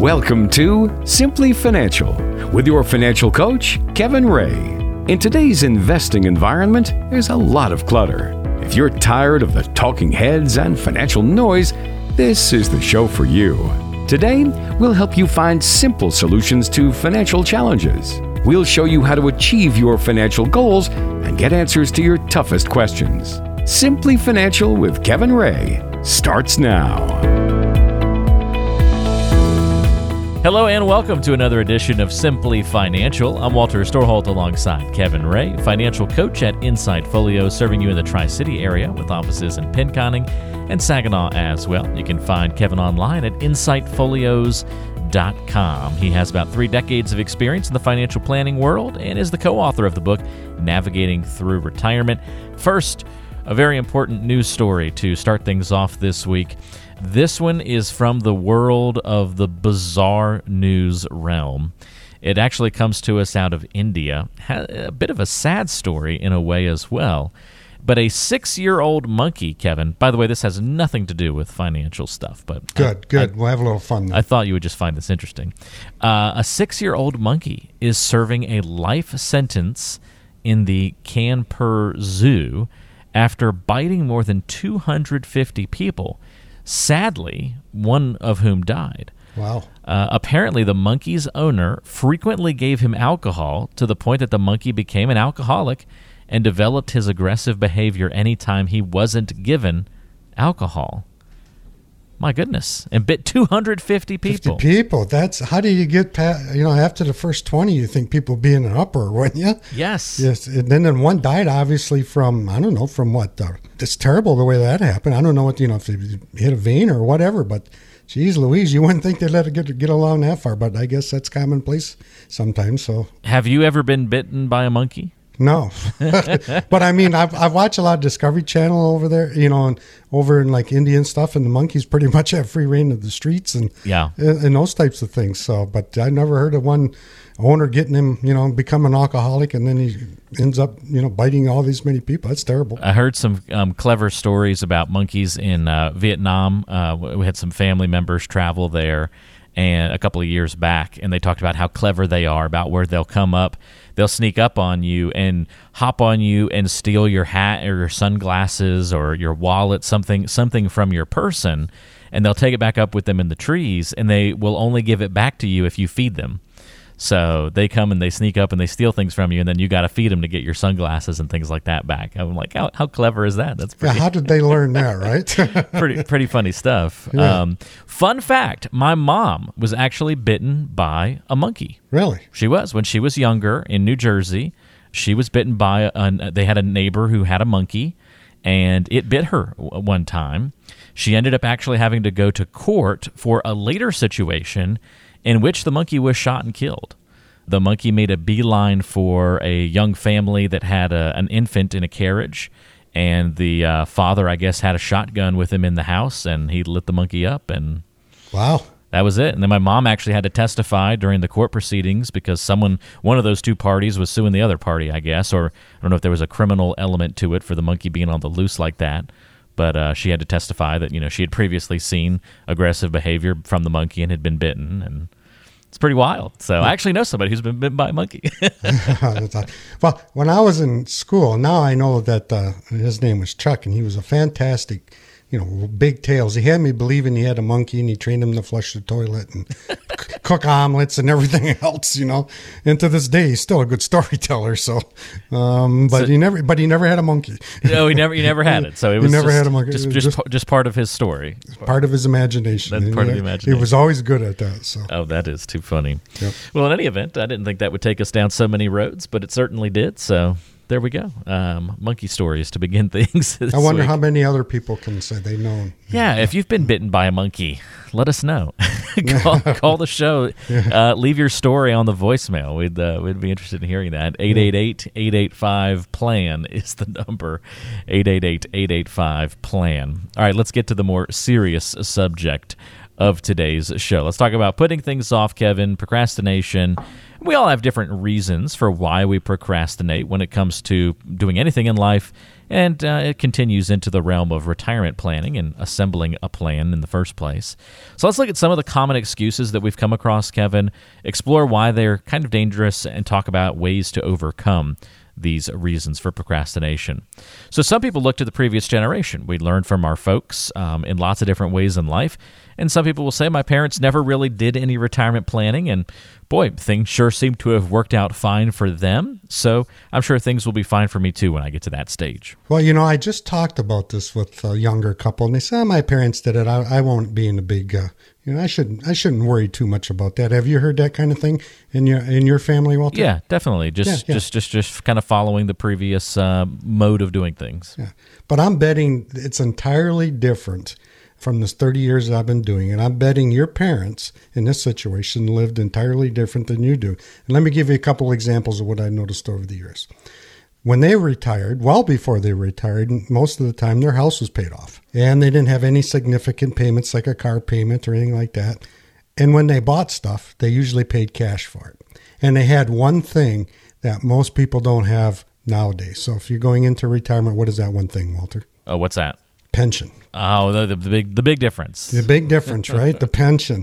Welcome to Simply Financial with your financial coach, Kevin Ray. In today's investing environment, there's a lot of clutter. If you're tired of the talking heads and financial noise, this is the show for you. Today, we'll help you find simple solutions to financial challenges. We'll show you how to achieve your financial goals and get answers to your toughest questions. Simply Financial with Kevin Ray starts now. Hello and welcome to another edition of Simply Financial. I'm Walter Storholt alongside Kevin Ray, financial coach at Insight Folio, serving you in the Tri-City area with offices in Pinconning and Saginaw as well. You can find Kevin online at insightfolios.com. He has about 3 decades of experience in the financial planning world and is the co-author of the book, Navigating Through Retirement. First, a very important news story to start things off this week. This one is from the world of the bizarre news realm. It actually comes to us out of India. A bit of a sad story in a way as well. But a 6-year-old monkey, Kevin, by the way, this has nothing to do with financial stuff. But Good. We'll have a little fun then. I thought you would just find this interesting. A 6-year-old monkey is serving a life sentence in the Kanpur Zoo after biting more than 250 people. Sadly, one of whom died. Wow. Apparently, the monkey's owner frequently gave him alcohol to the point that the monkey became an alcoholic and developed his aggressive behavior anytime he wasn't given alcohol. My goodness. And bit 250 people. 50 people. That's, how do you get past, after the first 20, you think people be in an uproar, wouldn't you? Yes. Yes. And then one died, obviously, from what? It's terrible the way that happened. I don't know what, if they hit a vein or whatever, but geez Louise, you wouldn't think they'd let it get along that far, but I guess that's commonplace sometimes. So, have you ever been bitten by a monkey? No, but I mean, I've watched a lot of Discovery Channel over there, and over in like India and stuff, and the monkeys pretty much have free reign of the streets and those types of things. So, but I never heard of one owner getting him, become an alcoholic, and then he ends up, biting all these many people. That's terrible. I heard some clever stories about monkeys in Vietnam. We had some family members travel there and a couple of years back, and they talked about how clever they are, about where they'll come up. They'll sneak up on you and hop on you and steal your hat or your sunglasses or your wallet, something from your person, and they'll take it back up with them in the trees, and they will only give it back to you if you feed them. So they come and they sneak up and they steal things from you, and then you got to feed them to get your sunglasses and things like that back. I'm like, how clever is that? That's pretty. Yeah, how did they learn that, right? pretty funny stuff. Yeah. Fun fact: my mom was actually bitten by a monkey. Really? She was when she was younger in New Jersey. She was bitten by they had a neighbor who had a monkey, and it bit her one time. She ended up actually having to go to court for a later situation in which the monkey was shot and killed. The monkey made a beeline for a young family that had an infant in a carriage, and the father, I guess, had a shotgun with him in the house, and he lit the monkey up, and wow, that was it. And then my mom actually had to testify during the court proceedings because one of those two parties was suing the other party, I guess, or I don't know if there was a criminal element to it for the monkey being on the loose like that. But she had to testify that, she had previously seen aggressive behavior from the monkey and had been bitten, and it's pretty wild. So I actually know somebody who's been bitten by a monkey. Well, when I was in school, now I know that his name was Chuck, and he was a fantastic, big tales. He had me believing he had a monkey, and he trained him to flush the toilet and cook omelets and everything else, And to this day, he's still a good storyteller. So, he never had a monkey. No, he never had it. So it was never had a monkey. Just part of his story. Part of his imagination. That's part of the imagination. He was always good at that. So. Oh, that is too funny. Yep. Well, in any event, I didn't think that would take us down so many roads, but it certainly did. So there we go. Monkey stories to begin things. I wonder how many other people can say they know. Yeah, if you've been bitten by a monkey, let us know. Call the show. Leave your story on the voicemail. We'd be interested in hearing that. 888-885-PLAN is the number. 888-885-PLAN. All right, let's get to the more serious subject of today's show. Let's talk about putting things off, Kevin, procrastination. We all have different reasons for why we procrastinate when it comes to doing anything in life, and it continues into the realm of retirement planning and assembling a plan in the first place. So let's look at some of the common excuses that we've come across, Kevin, explore why they're kind of dangerous, and talk about ways to overcome these reasons for procrastination. So some people look to the previous generation. We learn from our folks in lots of different ways in life. And some people will say, my parents never really did any retirement planning, and boy, things sure seem to have worked out fine for them. So I'm sure things will be fine for me too when I get to that stage. Well, I just talked about this with a younger couple, and they said, my parents did it. I won't be in a big, I shouldn't worry too much about that. Have you heard that kind of thing in your family, Walter? Yeah, definitely. Just kind of following the previous mode of doing things. Yeah, but I'm betting it's entirely different from this 30 years that I've been doing it. I'm betting your parents in this situation lived entirely different than you do. And let me give you a couple examples of what I noticed over the years. When they retired, well before they retired, most of the time their house was paid off. And they didn't have any significant payments like a car payment or anything like that. And when they bought stuff, they usually paid cash for it. And they had one thing that most people don't have nowadays. So if you're going into retirement, what is that one thing, Walter? Oh, what's that? Pension. Oh, the big difference. The big difference, right? The pension.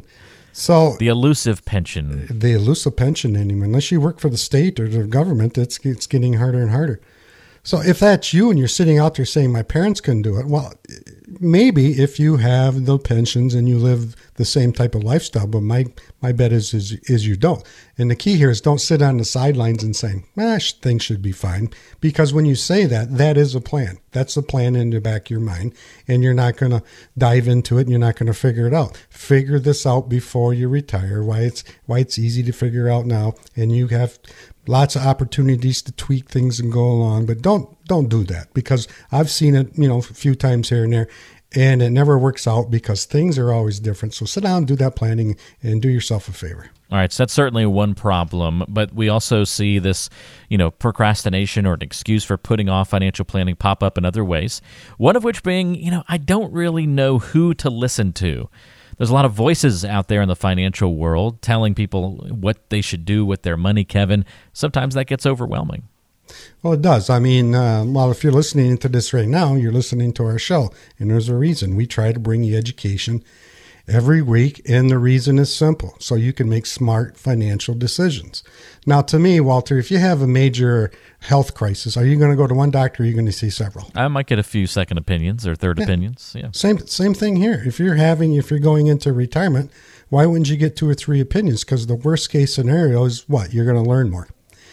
So the elusive pension. The elusive pension anymore. Unless you work for the state or the government, it's getting harder and harder. So if that's you and you're sitting out there saying, my parents couldn't do it, well, maybe if you have the pensions and you live the same type of lifestyle, but my bet is you don't. And the key here is don't sit on the sidelines and saying, things should be fine. Because when you say that, that is a plan. That's a plan in the back of your mind. And you're not going to dive into it and you're not going to figure it out. Figure this out before you retire, why it's easy to figure out now. And you have lots of opportunities to tweak things and go along, but don't do that, because I've seen it, a few times here and there, and it never works out because things are always different. So sit down, do that planning, and do yourself a favor. All right, so that's certainly one problem, but we also see this, procrastination or an excuse for putting off financial planning pop up in other ways, one of which being, I don't really know who to listen to. There's a lot of voices out there in the financial world telling people what they should do with their money, Kevin. Sometimes that gets overwhelming. Well, it does. I mean, if you're listening to this right now, you're listening to our show, and there's a reason. We try to bring you education every week, and the reason is simple, so you can make smart financial decisions. Now, to me, Walter, if you have a major health crisis, are you going to go to one doctor or are you going to see several? I might get a few second opinions or third opinions. Yeah. Same thing here. If you're going into retirement, why wouldn't you get 2 or 3 opinions? Because the worst case scenario is what? You're going to learn more.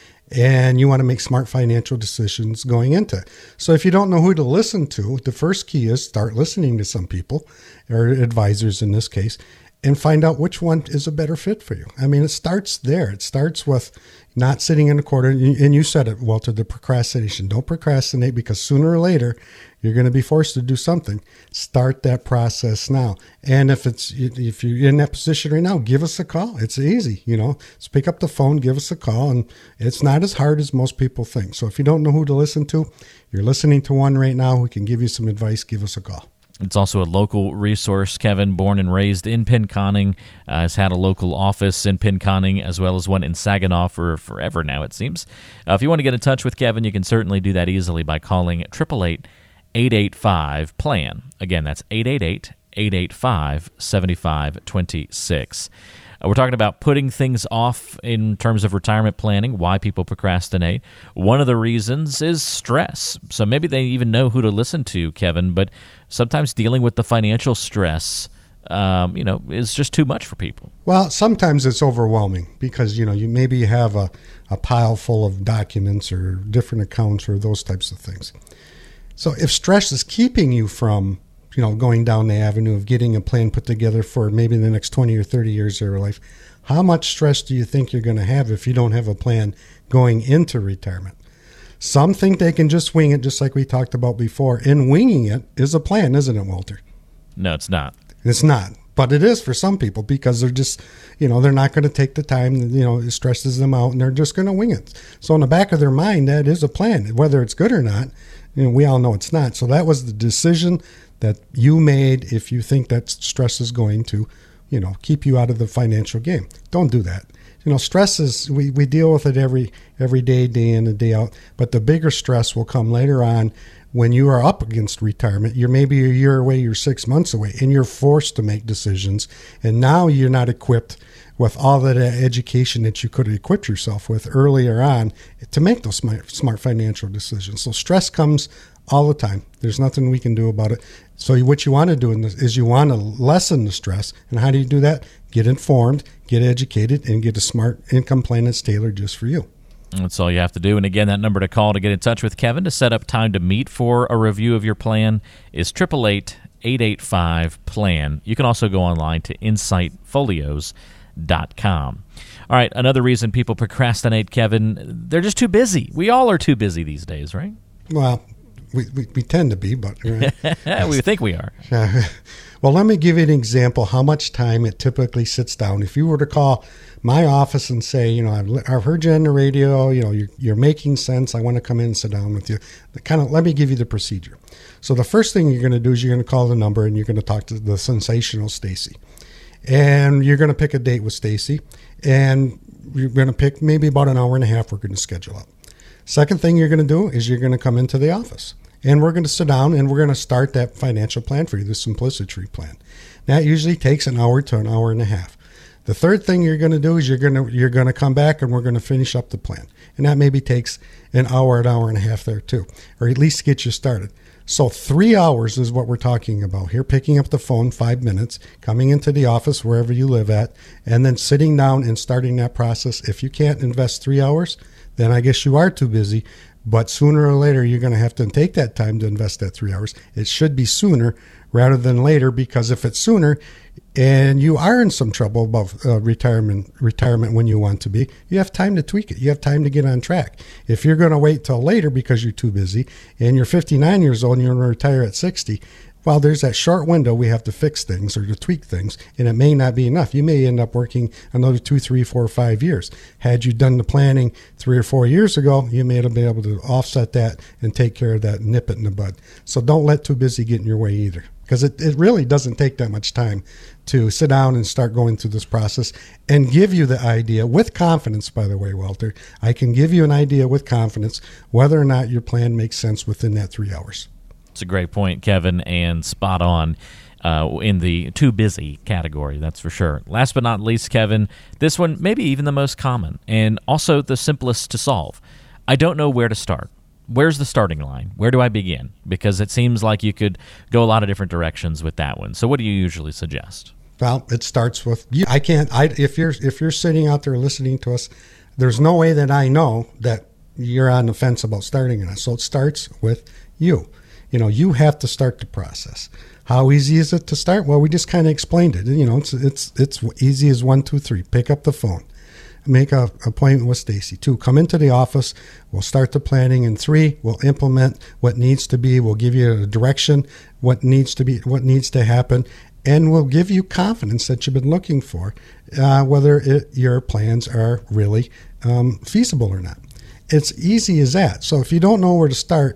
And you want to make smart financial decisions going into it. So if you don't know who to listen to, the first key is start listening to some people, or advisors in this case, and find out which one is a better fit for you. I mean, it starts there. It starts with not sitting in a corner. And you said it, Walter, the procrastination. Don't procrastinate, because sooner or later, you're going to be forced to do something. Start that process now. And if you're in that position right now, give us a call. It's easy, Just pick up the phone, give us a call, and it's not as hard as most people think. So if you don't know who to listen to, you're listening to one right now who can give you some advice, give us a call. It's also a local resource. Kevin, born and raised in Pinconning, has had a local office in Pinconning as well as one in Saginaw for forever now, it seems. If you want to get in touch with Kevin, you can certainly do that easily by calling 888-885-PLAN. Again, that's 888-885-7526. We're talking about putting things off in terms of retirement planning, why people procrastinate. One of the reasons is stress. So maybe they even know who to listen to, Kevin, but sometimes dealing with the financial stress, is just too much for people. Well, sometimes it's overwhelming because, you maybe have a pile full of documents or different accounts or those types of things. So if stress is keeping you from going down the avenue of getting a plan put together for maybe the next 20 or 30 years of your life, how much stress do you think you're going to have if you don't have a plan going into retirement? Some think they can just wing it, just like we talked about before. And winging it is a plan, isn't it, Walter? No, it's not. It's not. But it is for some people because they're just, they're not going to take the time, it stresses them out and they're just going to wing it. So in the back of their mind, that is a plan. Whether it's good or not, we all know it's not. So that was the decision that you made if you think that stress is going to keep you out of the financial game. Don't do that. Stress is, we deal with it every day, day in and day out, but the bigger stress will come later on when you are up against retirement. You're maybe a year away, you're 6 months away, and you're forced to make decisions. And now you're not equipped with all that education that you could have equipped yourself with earlier on to make those smart financial decisions. So stress comes all the time. There's nothing we can do about it. So what you want to do is you want to lessen the stress. And how do you do that? Get informed, get educated, and get a smart income plan that's tailored just for you. That's all you have to do. And again, that number to call to get in touch with Kevin to set up time to meet for a review of your plan is 888-885-PLAN. You can also go online to insightfolios.com. All right, another reason people procrastinate, Kevin, they're just too busy. We all are too busy these days, right? Well, we tend to be, but right? We think we are. Well, let me give you an example how much time it typically sits down. If you were to call my office and say, I've heard you on the radio, you're making sense. I want to come in and sit down with you. Let me give you the procedure. So the first thing you're going to do is you're going to call the number and you're going to talk to the sensational Stacy. And you're going to pick a date with Stacy, and you're going to pick maybe about an hour and a half we're going to schedule up. Second thing you're going to do is you're going to come into the office. And we're going to sit down and we're going to start that financial plan for you, the Simplicity plan. That usually takes an hour to an hour and a half. The third thing you're going to do is you're going to come back and we're going to finish up the plan. And that maybe takes an hour and a half there too, or at least get you started. So 3 hours is what we're talking about here, picking up the phone 5 minutes, coming into the office wherever you live at, and then sitting down and starting that process. If you can't invest 3 hours, then I guess you are too busy. But sooner or later, you're going to have to take that time to invest that 3 hours. It should be sooner rather than later, because if it's sooner and you are in some trouble about retirement when you want to be, you have time to tweak it. You have time to get on track. If you're going to wait till later because you're too busy and you're 59 years old and you're going to retire at 60, well, there's that short window we have to fix things or to tweak things, and it may not be enough. You may end up working another 2, 3, 4, 5 years. Had you done the planning 3 or 4 years ago, you may have been able to offset that and take care of that, nip it in the bud. So don't let too busy get in your way either, because it really doesn't take that much time to sit down and start going through this process and give you the idea with confidence, by the way, Walter. I can give you an idea with confidence whether or not your plan makes sense within that 3 hours. It's a great point, Kevin, and spot on in the too busy category, that's for sure. Last but not least, Kevin, this one maybe even the most common and also the simplest to solve. I don't know where to start. Where's the starting line? Where do I begin? Because it seems like you could go a lot of different directions with that one. So what do you usually suggest? Well, it starts with you. If you're sitting out there listening to us, there's no way that I know that you're on the fence about starting it. So it starts with you. You have to start the process. How easy is it to start? Well, we just kind of explained it. It's easy as 1, 2, 3. Pick up the phone. Make an appointment with Stacy. 2, come into the office. We'll start the planning. And 3, we'll implement what needs to be. We'll give you a direction, what needs to happen. And we'll give you confidence that you've been looking for, whether your plans are really feasible or not. It's easy as that. So if you don't know where to start,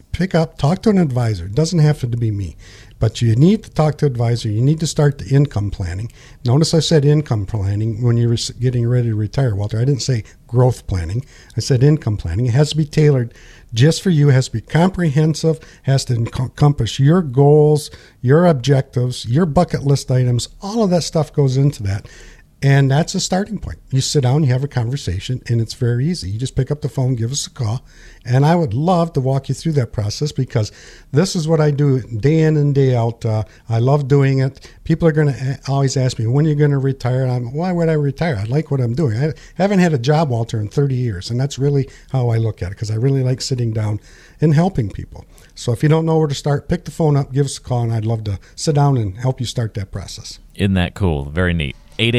talk to an advisor. It doesn't have to be me, but you need to talk to an advisor. You need to start the income planning. Notice I said income planning when you were getting ready to retire, Walter. I didn't say growth planning. I said income planning. It has to be tailored just for you. It has to be comprehensive, has to encompass your goals, your objectives, your bucket list items. All of that stuff goes into that. And that's a starting point. You sit down, you have a conversation, and it's very easy. You just pick up the phone, give us a call, and I would love to walk you through that process, because this is what I do day in and day out. I love doing it. People are going to always ask me, when are you going to retire? And why would I retire? I like what I'm doing. I haven't had a job, Walter, in 30 years, and that's really how I look at it, because I really like sitting down and helping people. So if you don't know where to start, pick the phone up, give us a call, and I'd love to sit down and help you start that process. Isn't that cool? Very neat.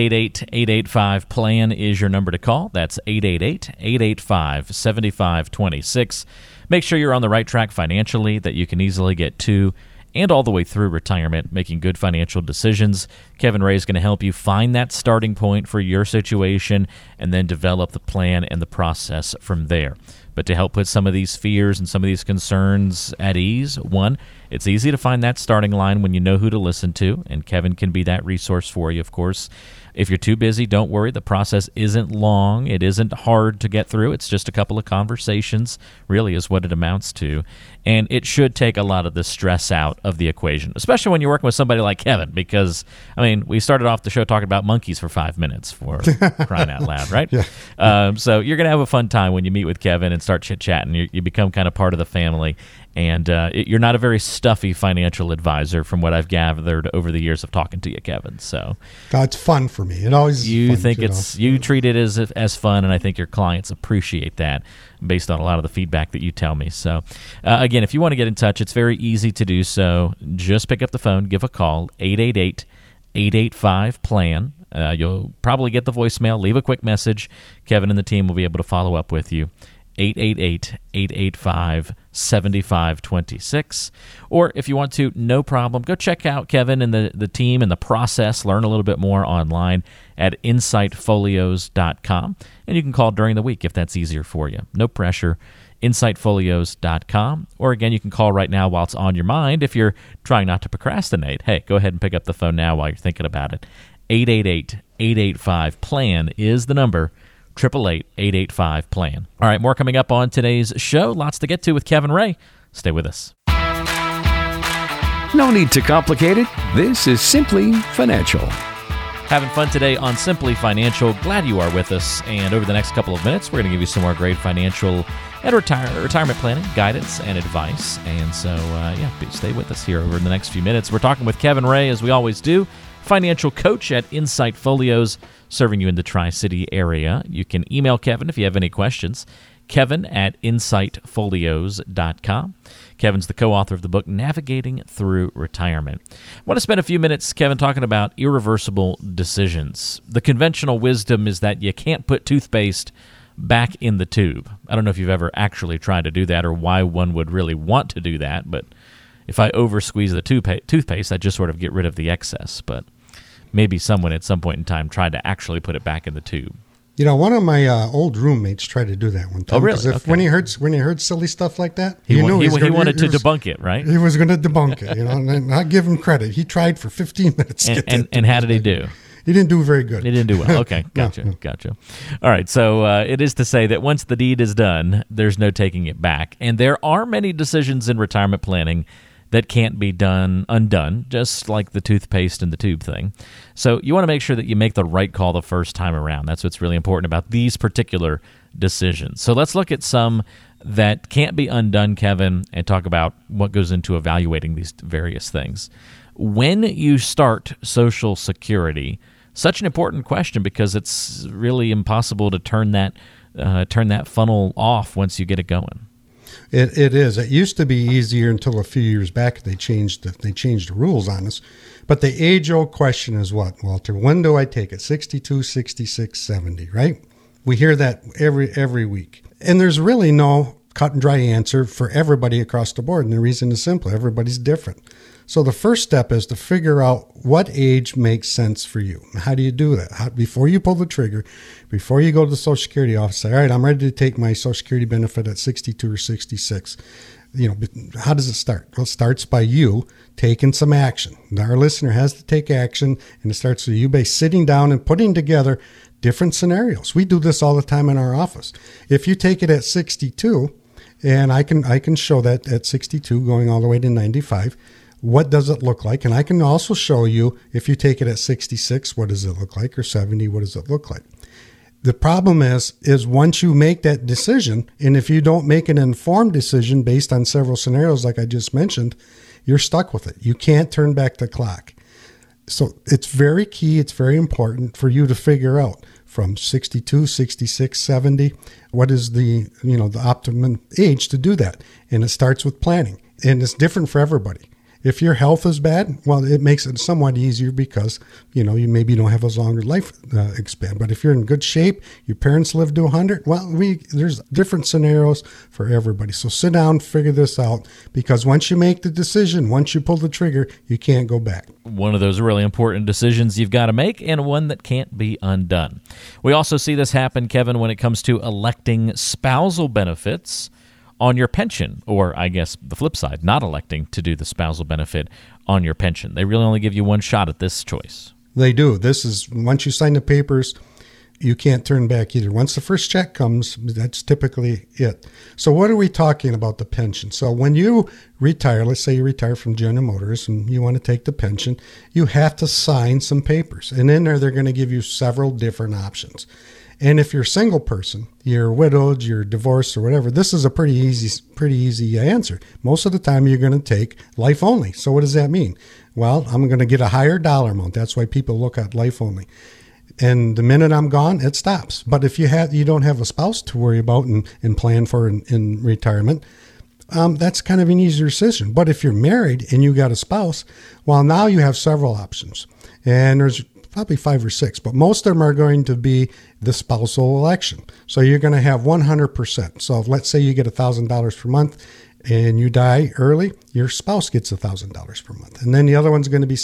888-885-PLAN is your number to call. That's 888-885-7526. Make sure you're on the right track financially, that you can easily get to and all the way through retirement, making good financial decisions. Kevin Ray is going to help you find that starting point for your situation and then develop the plan and the process from there. But to help put some of these fears and some of these concerns at ease, 1, It's easy to find that starting line when you know who to listen to, and Kevin can be that resource for you, of course. If you're too busy, don't worry. The process isn't long. It isn't hard to get through. It's just a couple of conversations, really, is what it amounts to. And it should take a lot of the stress out of the equation, especially when you're working with somebody like Kevin, because, I mean, we started off the show talking about monkeys for 5 minutes, for crying out loud, right? Yeah. So you're going to have a fun time when you meet with Kevin and start chit-chatting. You become kind of part of the family. And you're not a very stuffy financial advisor, from what I've gathered over the years of talking to you, Kevin. So it's fun for me. It always you is fun, you treat it as fun, and I think your clients appreciate that based on a lot of the feedback that you tell me. So again, if you want to get in touch, it's very easy to do so. Just pick up the phone, give a call, 888-885-PLAN. You'll probably get the voicemail. Leave a quick message. Kevin and the team will be able to follow up with you. 888-885-7526. Or if you want to, no problem, go check out Kevin and the team and the process. Learn a little bit more online at insightfolios.com. And you can call during the week if that's easier for you. No pressure. insightfolios.com. Or again, you can call right now while it's on your mind if you're trying not to procrastinate. Hey, go ahead and pick up the phone now while you're thinking about it. 888-885-PLAN is the number. 888-885-PLAN. All right, more coming up on today's show. Lots to get to with Kevin Ray. Stay with us. No need to complicate it. This is Simply Financial. Having fun today on Simply Financial. Glad you are with us. And over the next couple of minutes, we're going to give you some more great financial and retirement planning, guidance, and advice. And so, stay with us here over the next few minutes. We're talking with Kevin Ray, as we always do, financial coach at Insight Folios, serving you in the Tri-City area. You can email Kevin if you have any questions, kevin@insightfolios.com. Kevin's the co-author of the book, Navigating Through Retirement. I want to spend a few minutes, Kevin, talking about irreversible decisions. The conventional wisdom is that you can't put toothpaste back in the tube. I don't know if you've ever actually tried to do that or why one would really want to do that, but if I over-squeeze the toothpaste, I just sort of get rid of the excess, but maybe someone at some point in time tried to actually put it back in the tube. You know, one of my old roommates tried to do that one time. Oh, really? Okay. When he heard silly stuff like that, he wanted to debunk it, right? He was going to debunk it, and I give him credit. He tried for 15 minutes. And how did he do? He didn't do very good. He didn't do well. Okay, gotcha. All right, so it is to say that once the deed is done, there's no taking it back. And there are many decisions in retirement planning that can't be undone, just like the toothpaste and the tube thing. So you want to make sure that you make the right call the first time around. That's what's really important about these particular decisions. So let's look at some that can't be undone, Kevin, and talk about what goes into evaluating these various things. When you start Social Security, such an important question because it's really impossible to turn that funnel off once you get it going. It is. It used to be easier until a few years back they changed the rules on us. But the age-old question is what, Walter? When do I take it? 62, 66, 70, right? We hear that every week. And there's really no cut and dry answer for everybody across the board. And the reason is simple. Everybody's different. So the first step is to figure out what age makes sense for you. How do you do that? Before you pull the trigger, before you go to the Social Security office, say, all right, I'm ready to take my Social Security benefit at 62 or 66. How does it start? Well, it starts by you taking some action. Our listener has to take action, and it starts with you by sitting down and putting together different scenarios. We do this all the time in our office. If you take it at 62, and I can show that at 62 going all the way to 95, what does it look like? And I can also show you, if you take it at 66, what does it look like? Or 70, what does it look like? The problem is once you make that decision, and if you don't make an informed decision based on several scenarios like I just mentioned, you're stuck with it. You can't turn back the clock. So it's very key, it's very important for you to figure out from 62, 66, 70, what is the optimum age to do that? And it starts with planning. And it's different for everybody. If your health is bad, well, it makes it somewhat easier because, you maybe don't have as long a life span. But if you're in good shape, your parents live to 100, well, there's different scenarios for everybody. So sit down, figure this out, because once you make the decision, once you pull the trigger, you can't go back. One of those really important decisions you've got to make, and one that can't be undone. We also see this happen, Kevin, when it comes to electing spousal benefits on your pension, or I guess the flip side, not electing to do the spousal benefit on your pension. They really only give you one shot at this choice. They do. This is, once you sign the papers, you can't turn back either. Once the first check comes, that's typically it. So what are we talking about, the pension? So when you retire, let's say you retire from General Motors and you want to take the pension, you have to sign some papers. And in there, they're going to give you several different options. And if you're a single person, you're widowed, you're divorced or whatever, this is a pretty easy answer. Most of the time, you're going to take life only. So what does that mean? Well, I'm going to get a higher dollar amount. That's why people look at life only. And the minute I'm gone, it stops. But if you don't have a spouse to worry about and plan for in retirement, that's kind of an easier decision. But if you're married and you got a spouse, well, now you have several options. And there's probably 5 or 6, but most of them are going to be the spousal election. So you're going to have 100%. So let's say you get $1,000 per month and you die early, your spouse gets $1,000 per month. And then the other one's going to be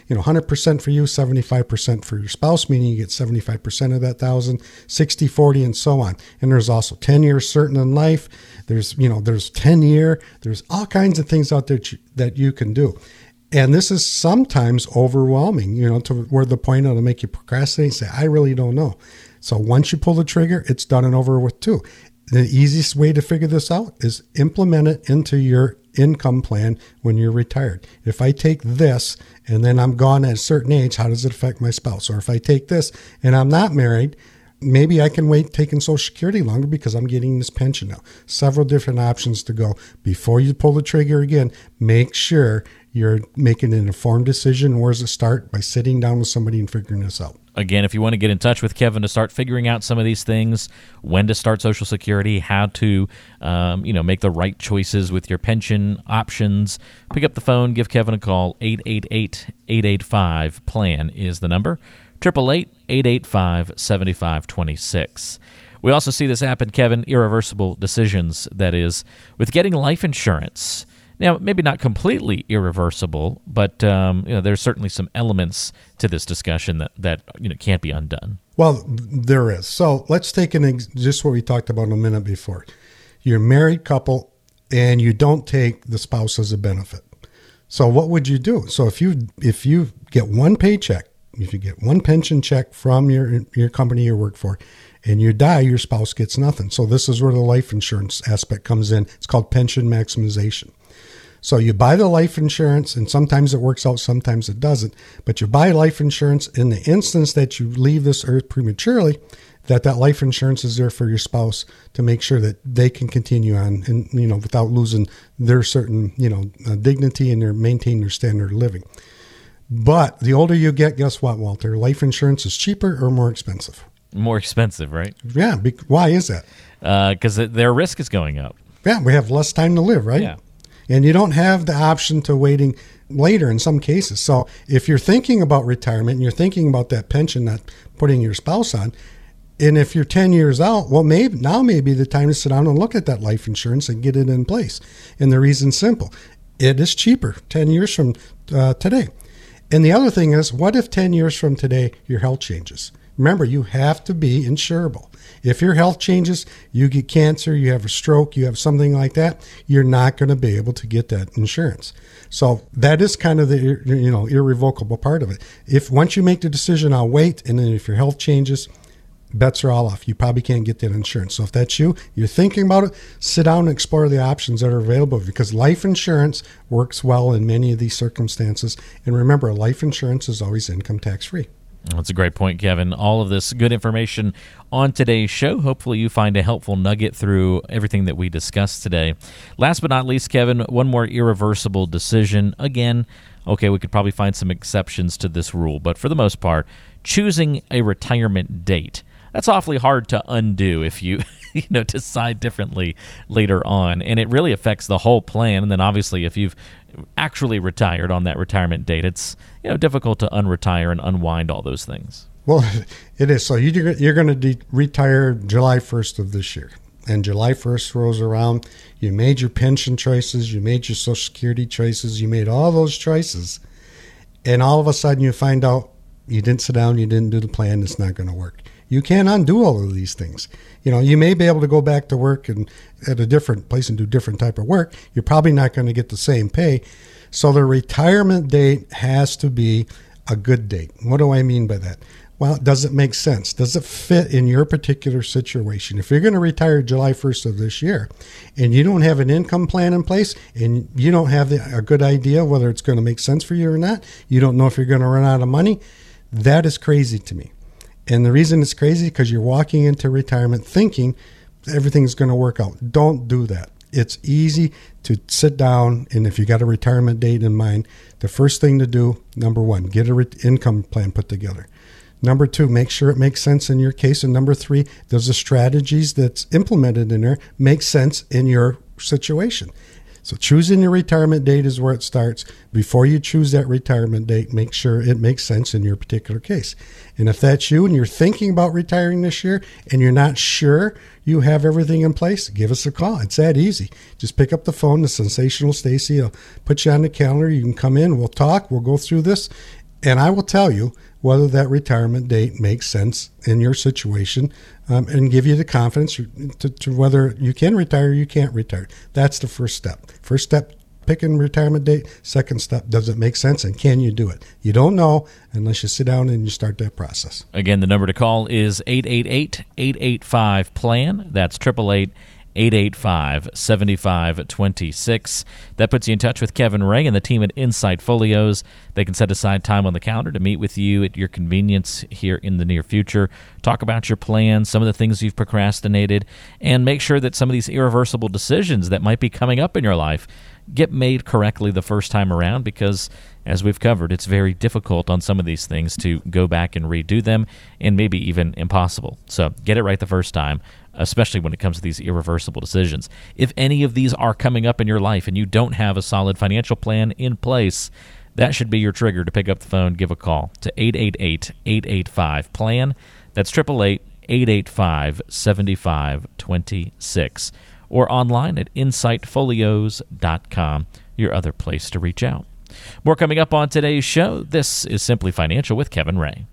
100% for you, 75% for your spouse, meaning you get 75% of that 1,000, 60, 40, and so on. And there's also 10 years certain in life. There's 10-year. There's all kinds of things out there that you can do. And this is sometimes overwhelming, to where the point it'll make you procrastinate and say, I really don't know. So once you pull the trigger, it's done and over with too. The easiest way to figure this out is implement it into your income plan when you're retired. If I take this and then I'm gone at a certain age, how does it affect my spouse? Or if I take this and I'm not married, maybe I can wait taking Social Security longer because I'm getting this pension now. Several different options to go. Before you pull the trigger again, make sure you're making an informed decision. Where does it start? By sitting down with somebody and figuring this out. Again, if you want to get in touch with Kevin to start figuring out some of these things, when to start Social Security, how to make the right choices with your pension options, pick up the phone, give Kevin a call. 888-885-PLAN is the number. 888-885-7526. We also see this happen, Kevin, irreversible decisions, that is, with getting life insurance. Now, maybe not completely irreversible, but there's certainly some elements to this discussion that can't be undone. Well, there is. So let's take just what we talked about a minute before. You're a married couple and you don't take the spouse as a benefit. So what would you do? So if you get one paycheck, if you get one pension check from your company you work for, and you die, your spouse gets nothing. So this is where the life insurance aspect comes in. It's called pension maximization. So you buy the life insurance, and sometimes it works out, sometimes it doesn't. But you buy life insurance in the instance that you leave this earth prematurely, that life insurance is there for your spouse to make sure that they can continue on and, without losing their certain, dignity and maintain their standard of living. But the older you get, guess what, Walter? Life insurance is cheaper or more expensive? More expensive, right? Yeah. Why is that? Because their risk is going up. Yeah, we have less time to live, right? Yeah. And you don't have the option to waiting later in some cases. So if you're thinking about retirement and you're thinking about that pension, not putting your spouse on, and if you're 10 years out, well, now may be the time to sit down and look at that life insurance and get it in place. And the reason's simple. It is cheaper 10 years from today. And the other thing is, what if 10 years from today your health changes? Remember, you have to be insurable. If your health changes, you get cancer, you have a stroke, you have something like that, you're not going to be able to get that insurance. So that is kind of the irrevocable part of it. If once you make the decision, I'll wait, and then if your health changes, bets are all off. You probably can't get that insurance. So if that's you're thinking about it, sit down and explore the options that are available, because life insurance works well in many of these circumstances. And remember, life insurance is always income tax free. That's a great point, Kevin. All of this good information on today's show. Hopefully you find a helpful nugget through everything that we discussed today. Last but not least, Kevin, one more irreversible decision. Again, okay, we could probably find some exceptions to this rule, but for the most part, choosing a retirement date. That's awfully hard to undo if you decide differently later on, and it really affects the whole plan. And then obviously if you've actually retired on that retirement date, it's difficult to unretire and unwind all those things. Well, it is. So you're going to retire July 1st of this year, and July 1st rolls around. You made your pension choices, you made your Social Security choices, you made all those choices, and all of a sudden you find out you didn't sit down, you didn't do the plan, it's not going to work. You can't undo all of these things. You may be able to go back to work and at a different place and do different type of work. You're probably not going to get the same pay. So the retirement date has to be a good date. What do I mean by that? Well, does it make sense? Does it fit in your particular situation? If you're going to retire July 1st of this year and you don't have an income plan in place and you don't have a good idea whether it's going to make sense for you or not, you don't know if you're going to run out of money, that is crazy to me. And the reason it's crazy is because you're walking into retirement thinking everything's going to work out. Don't do that. It's easy to sit down, and if you got a retirement date in mind, the first thing to do, number one, get an income plan put together. Number two, make sure it makes sense in your case. And number three, does the strategies that's implemented in there make sense in your situation? So choosing your retirement date is where it starts. Before you choose that retirement date, make sure it makes sense in your particular case. And if that's you and you're thinking about retiring this year and you're not sure you have everything in place, give us a call. It's that easy. Just pick up the phone. The Sensational Stacy will put you on the calendar. You can come in. We'll talk. We'll go through this. And I will tell you whether that retirement date makes sense in your situation and give you the confidence to whether you can retire or you can't retire. That's the first step. First step, picking retirement date. Second step, does it make sense and can you do it? You don't know unless you sit down and you start that process. Again, the number to call is 888-885-PLAN. That's 888-885-7526. That puts you in touch with Kevin Ray and the team at Insight Folios. They can set aside time on the calendar to meet with you at your convenience here in the near future, talk about your plans, some of the things you've procrastinated, and make sure that some of these irreversible decisions that might be coming up in your life get made correctly the first time around, because as we've covered, it's very difficult on some of these things to go back and redo them, and maybe even impossible. So get it right the first time, especially when it comes to these irreversible decisions. If any of these are coming up in your life and you don't have a solid financial plan in place, that should be your trigger to pick up the phone, give a call to 888-885-PLAN. That's 888-885-7526. Or online at insightfolios.com, your other place to reach out. More coming up on today's show. This is Simply Financial with Kevin Ray.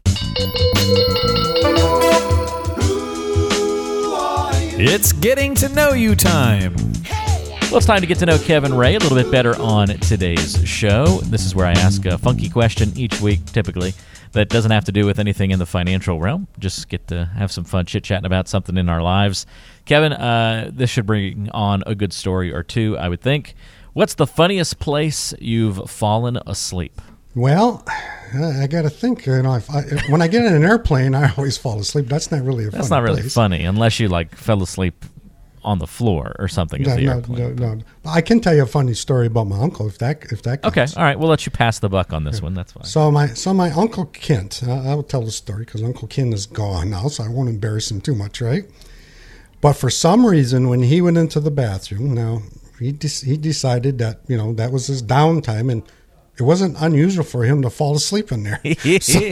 It's getting to know you time. Well, it's time to get to know Kevin Ray a little bit better on today's show. This is where I ask a funky question each week, typically, that doesn't have to do with anything in the financial realm. Just get to have some fun chit-chatting about something in our lives. Kevin, this should bring on a good story or two, I would think. What's the funniest place you've fallen asleep? Well, I got to think. When I get in an airplane, I always fall asleep. That's not really a funny place. That's not really funny, unless you fell asleep on the floor or something. No. I can tell you a funny story about my uncle if that counts. Okay, all right. We'll let you pass the buck on this one. That's fine. So my Uncle Kent, I will tell the story because Uncle Kent is gone now, so I won't embarrass him too much, right? But for some reason, when he went into the bathroom, now he decided that that was his downtime, and it wasn't unusual for him to fall asleep in there. So,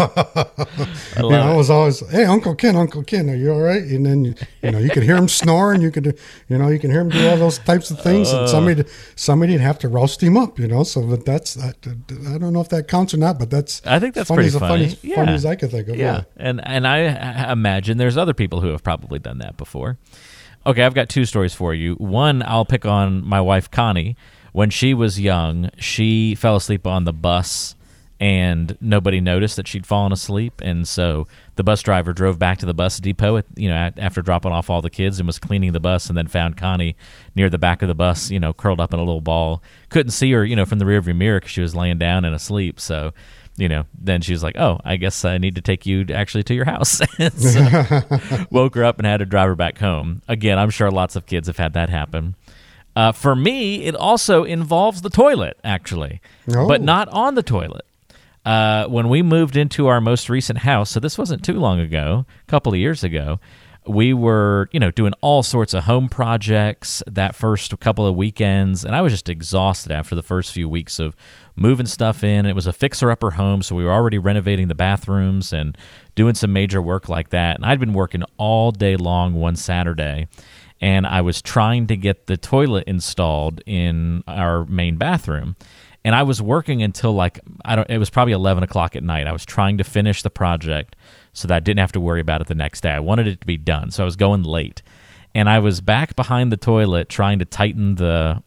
I was always, hey, Uncle Ken, are you all right? And then you could hear him snoring. You could hear him do all those types of things, and somebody'd have to roast him up. So that's I don't know if that counts or not, but I think that's pretty funny. Funny as I could think of. Yeah, and I imagine there's other people who have probably done that before. Okay, I've got two stories for you. One, I'll pick on my wife Connie. When she was young, she fell asleep on the bus, and nobody noticed that she'd fallen asleep. And so the bus driver drove back to the bus depot, after dropping off all the kids, and was cleaning the bus, and then found Connie near the back of the bus, curled up in a little ball. Couldn't see her, from the rearview mirror because she was laying down and asleep. So, then she was like, "Oh, I guess I need to take you actually to your house." So, woke her up and had to drive her back home. Again, I'm sure lots of kids have had that happen. For me, it also involves the toilet, actually, but not on the toilet. When we moved into our most recent house, so this wasn't too long ago, a couple of years ago, we were, doing all sorts of home projects that first couple of weekends, and I was just exhausted after the first few weeks of moving stuff in. It was a fixer-upper home, so we were already renovating the bathrooms and doing some major work like that, and I'd been working all day long one Saturday, and I was trying to get the toilet installed in our main bathroom. And I was working until it was probably 11 o'clock at night. I was trying to finish the project so that I didn't have to worry about it the next day. I wanted it to be done, so I was going late. And I was back behind the toilet trying to tighten the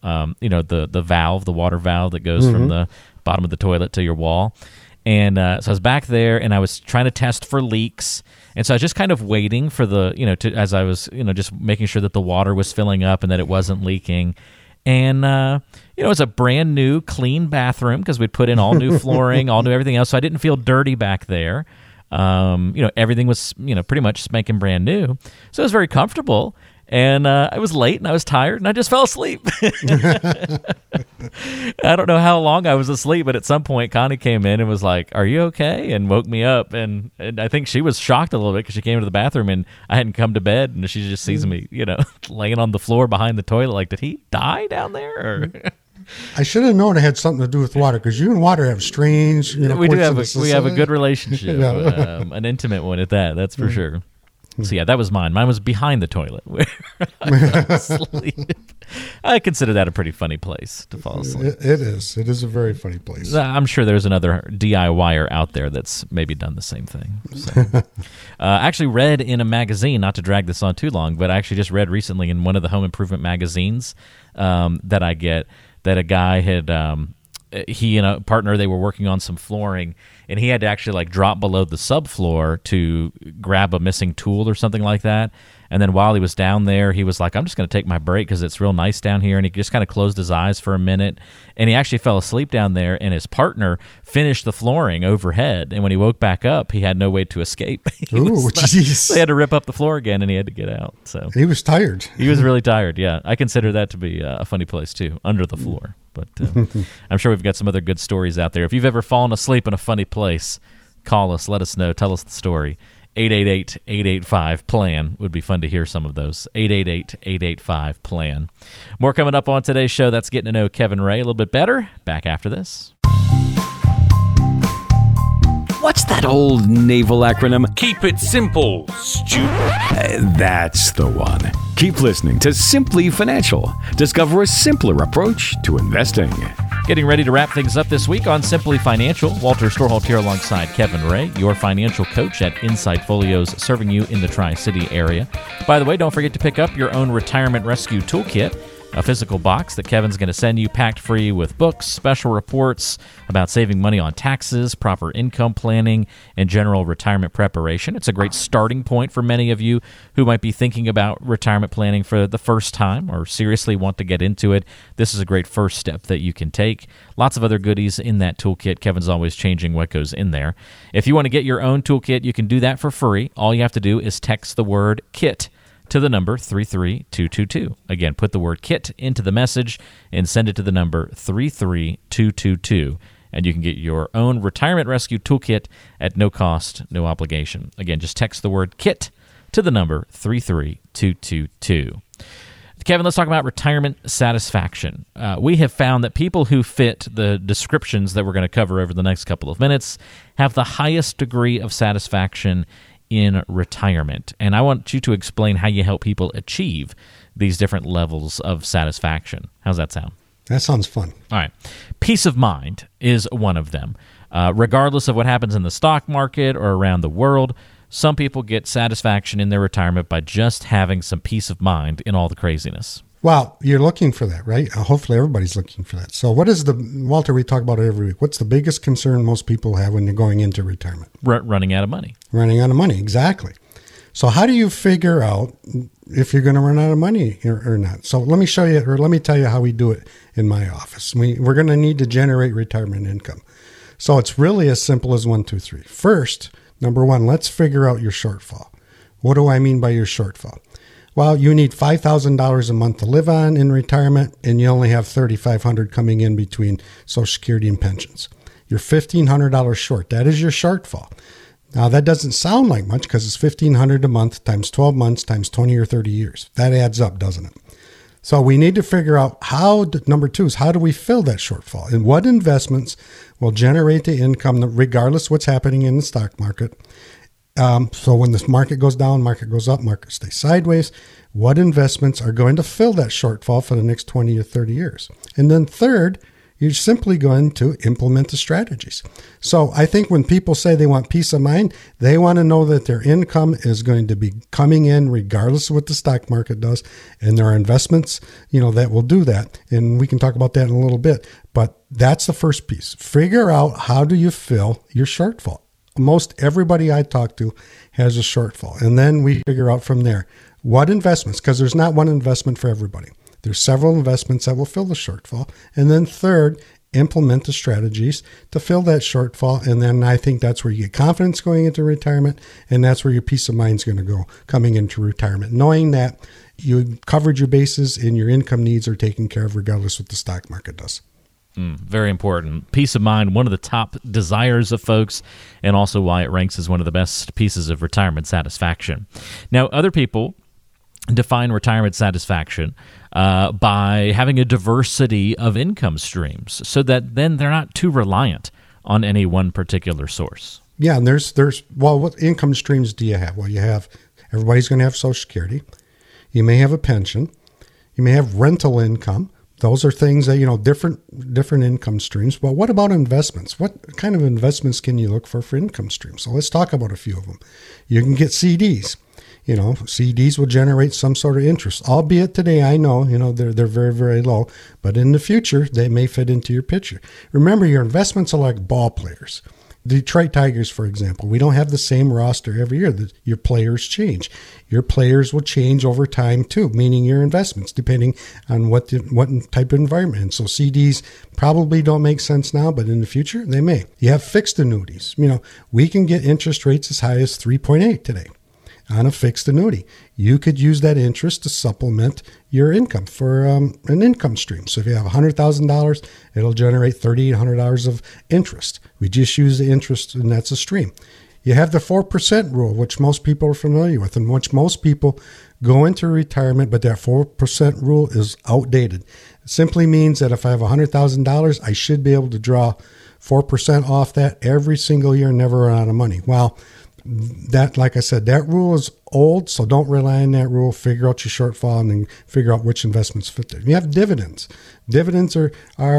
valve, the water valve that goes from the bottom of the toilet to your wall. And so I was back there, and I was trying to test for leaks. And so I was just kind of waiting for as I was, just making sure that the water was filling up and that it wasn't leaking. And, it was a brand new, clean bathroom because we'd put in all new flooring, all new everything else. So I didn't feel dirty back there. Everything was, pretty much spanking brand new. So it was very comfortable. And I was late and I was tired and I just fell asleep. I don't know how long I was asleep, but at some point Connie came in and was like, "Are you okay?" and woke me up. And I think she was shocked a little bit because she came into the bathroom and I hadn't come to bed. And she just sees me, laying on the floor behind the toilet like, did he die down there? Or... I should have known it had something to do with water because you and water have strange. We have a good relationship, an intimate one at that. That's for sure. So yeah, that was mine. Mine was behind the toilet where I fell asleep. I consider that a pretty funny place to fall asleep. It is. It is a very funny place. I'm sure there's another DIYer out there that's maybe done the same thing. So. I actually read in a magazine, not to drag this on too long, but I actually just read recently in one of the home improvement magazines that I get that a guy had... he and a partner, they were working on some flooring, and he had to actually drop below the subfloor to grab a missing tool or something like that. And then while he was down there, he was like, "I'm just going to take my break because it's real nice down here." And he just kind of closed his eyes for a minute, and he actually fell asleep down there, and his partner finished the flooring overhead. And when he woke back up, he had no way to escape. Jeez. They had to rip up the floor again, and he had to get out. So he was tired. He was really tired, yeah. I consider that to be a funny place, too, under the floor. But I'm sure we've got some other good stories out there. If you've ever fallen asleep in a funny place, call us, let us know, tell us the story. 888-885-PLAN would be fun to hear some of those. 888-885-PLAN. More coming up on today's show. That's getting to know Kevin Ray a little bit better. Back after this. What's that old naval acronym? Keep it simple, stupid. That's the one. Keep listening to Simply Financial. Discover a simpler approach to investing. Getting ready to wrap things up this week on Simply Financial. Walter Storholt here alongside Kevin Ray, your financial coach at Insight Folios, serving you in the Tri-City area. By the way, don't forget to pick up your own Retirement Rescue Toolkit, a physical box that Kevin's going to send you packed free with books, special reports about saving money on taxes, proper income planning, and general retirement preparation. It's a great starting point for many of you who might be thinking about retirement planning for the first time or seriously want to get into it. This is a great first step that you can take. Lots of other goodies in that toolkit. Kevin's always changing what goes in there. If you want to get your own toolkit, you can do that for free. All you have to do is text the word KIT to the number 33222. Again, put the word KIT into the message and send it to the number 33222. And you can get your own Retirement Rescue Toolkit at no cost, no obligation. Again, just text the word KIT to the number 33222. Kevin, let's talk about retirement satisfaction. We have found that people who fit the descriptions that we're going to cover over the next couple of minutes have the highest degree of satisfaction in retirement. And I want you to explain how you help people achieve these different levels of satisfaction. How's that sound? That sounds fun. All right. Peace of mind is one of them. Regardless of what happens in the stock market or around the world, some people get satisfaction in their retirement by just having some peace of mind in all the craziness. Well, you're looking for that, right? Hopefully everybody's looking for that. So what is Walter, we talk about it every week. What's the biggest concern most people have when they're going into retirement? Running out of money. Running out of money, exactly. So how do you figure out if you're going to run out of money or not? So let me show you, or let me tell you how we do it in my office. We're going to need to generate retirement income. So it's really as simple as 1, 2, 3. First, number one, let's figure out your shortfall. What do I mean by your shortfall? Well, you need $5,000 a month to live on in retirement, and you only have $3,500 coming in between Social Security and pensions. You're $1,500 short. That is your shortfall. Now, that doesn't sound like much because it's $1,500 a month times 12 months times 20 or 30 years. That adds up, doesn't it? So we need to figure out number two is how do we fill that shortfall? And what investments will generate the income regardless of what's happening in the stock market? So when this market goes down, market goes up, market stays sideways, what investments are going to fill that shortfall for the next 20 or 30 years? And then third, You're simply going to implement the strategies. So I think when people say they want peace of mind, they want to know that their income is going to be coming in regardless of what the stock market does. And there are investments, that will do that. And we can talk about that in a little bit. But that's the first piece. Figure out how do you fill your shortfall. Most everybody I talk to has a shortfall. And then we figure out from there what investments, because there's not one investment for everybody. There's several investments that will fill the shortfall. And then third, implement the strategies to fill that shortfall. And then I think that's where you get confidence going into retirement. And that's where your peace of mind is going to go coming into retirement, knowing that you covered your bases and your income needs are taken care of regardless of what the stock market does. Very important. Peace of mind, one of the top desires of folks, and also why it ranks as one of the best pieces of retirement satisfaction. Now, other people define retirement satisfaction by having a diversity of income streams so that then they're not too reliant on any one particular source. Yeah, and what income streams do you have? Well, everybody's going to have Social Security. You may have a pension. You may have rental income. Those are things that, different income streams. But what about investments? What kind of investments can you look for income streams? So let's talk about a few of them. You can get CDs. CDs will generate some sort of interest, albeit today I know, they're very, very low, but in the future, they may fit into your picture. Remember, your investments are like ball players. The Detroit Tigers, for example, we don't have the same roster every year. Your players change. Your players will change over time too, meaning your investments, depending on what type of environment. And so CDs probably don't make sense now, but in the future, they may. You have fixed annuities. We can get interest rates as high as 3.8 today on a fixed annuity. You could use that interest to supplement your income for an income stream. So if you have $100,000, it'll generate $3,800 of interest. We just use the interest, and that's a stream. You have the 4% rule, which most people are familiar with, and which most people go into retirement, but that 4% rule is outdated. It simply means that if I have $100,000, I should be able to draw 4% off that every single year, never run out of money. Well, that, like I said, that rule is old, so don't rely on that rule. Figure out your shortfall and then figure out which investments fit there. You have dividends. Dividends are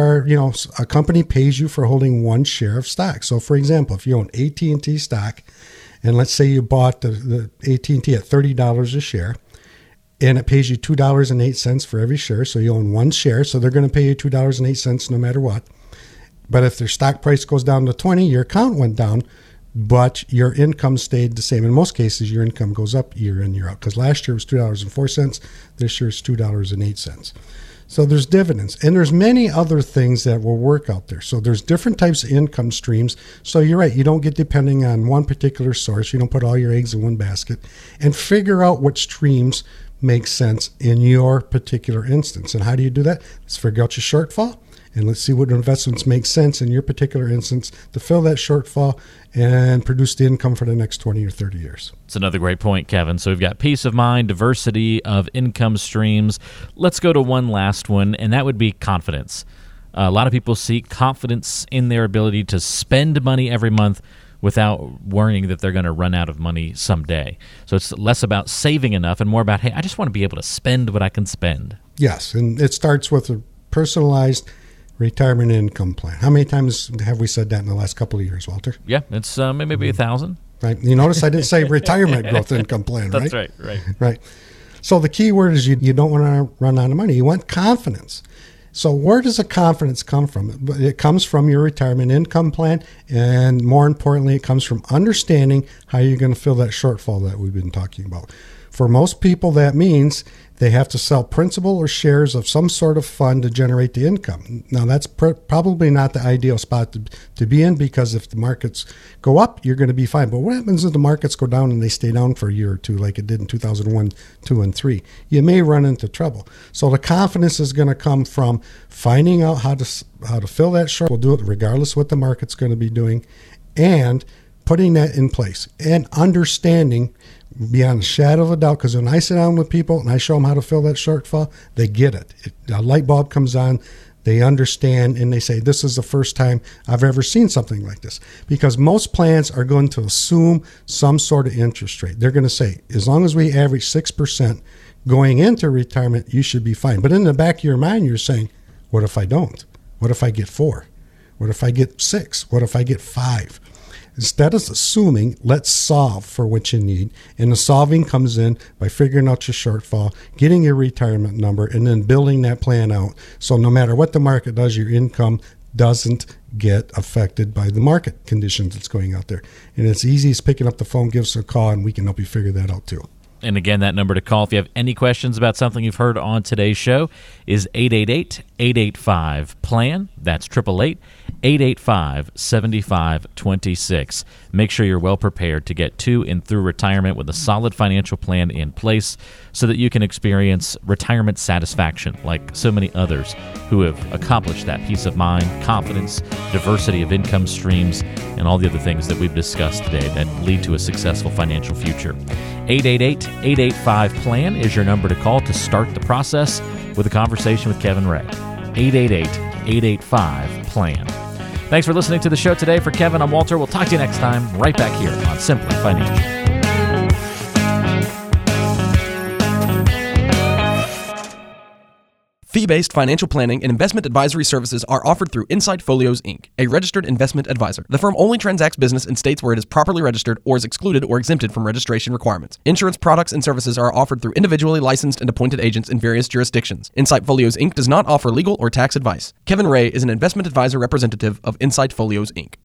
a company pays you for holding one share of stock. So, for example, if you own AT&T stock, and let's say you bought the AT&T at $30 a share, and it pays you $2.08 for every share, so you own one share, so they're going to pay you $2.08 no matter what. But if their stock price goes down to 20, your account went down, but your income stayed the same. In most cases, your income goes up year in, year out, because last year was $2.04. This year is $2.08. So there's dividends. And there's many other things that will work out there. So there's different types of income streams. So you're right. You don't get depending on one particular source. You don't put all your eggs in one basket. And figure out what streams make sense in your particular instance. And how do you do that? Let's figure out your shortfall. And let's see what investments make sense in your particular instance to fill that shortfall and produce the income for the next 20 or 30 years. It's another great point, Kevin. So we've got peace of mind, diversity of income streams. Let's go to one last one, and that would be confidence. A lot of people seek confidence in their ability to spend money every month without worrying that they're going to run out of money someday. So it's less about saving enough and more about, hey, I just want to be able to spend what I can spend. Yes, and it starts with a personalized retirement income plan. How many times have we said that in the last couple of years, Walter? Yeah, it's maybe 1,000. Right. You notice I didn't say retirement growth income plan, right? That's right. Right. So the key word is you don't want to run out of money. You want confidence. So where does the confidence come from? It comes from your retirement income plan, and more importantly, it comes from understanding how you're going to fill that shortfall that we've been talking about. For most people, that means they have to sell principal or shares of some sort of fund to generate the income. Now, that's probably not the ideal spot to be in, because if the markets go up, you're going to be fine. But what happens if the markets go down and they stay down for a year or two, like it did in 2001, 2, and 3? You may run into trouble. So the confidence is going to come from finding out how to fill that short. We'll do it regardless of what the market's going to be doing, and putting that in place and understanding beyond a shadow of a doubt, because when I sit down with people and I show them how to fill that shortfall, they get it. A light bulb comes on, they understand, and they say, this is the first time I've ever seen something like this. Because most plans are going to assume some sort of interest rate. They're going to say, as long as we average 6% going into retirement, you should be fine. But in the back of your mind, you're saying, what if I don't? What if I get 4? What if I get 6? What if I get 5? Instead of assuming, let's solve for what you need. And the solving comes in by figuring out your shortfall, getting your retirement number, and then building that plan out. So no matter what the market does, your income doesn't get affected by the market conditions that's going out there. And it's easy as picking up the phone, give us a call, and we can help you figure that out too. And again, that number to call if you have any questions about something you've heard on today's show is 888-885-PLAN. That's 888-885-7526. Make sure you're well prepared to get to and through retirement with a solid financial plan in place so that you can experience retirement satisfaction like so many others who have accomplished that peace of mind, confidence, diversity of income streams, and all the other things that we've discussed today that lead to a successful financial future. 888-885-PLAN is your number to call to start the process with a conversation with Kevin Ray. 888-885-PLAN. Thanks for listening to the show today. For Kevin, I'm Walter. We'll talk to you next time right back here on Simply Financial. Fee-based financial planning and investment advisory services are offered through Insight Folios, Inc., a registered investment advisor. The firm only transacts business in states where it is properly registered or is excluded or exempted from registration requirements. Insurance products and services are offered through individually licensed and appointed agents in various jurisdictions. Insight Folios, Inc. does not offer legal or tax advice. Kevin Ray is an investment advisor representative of Insight Folios, Inc.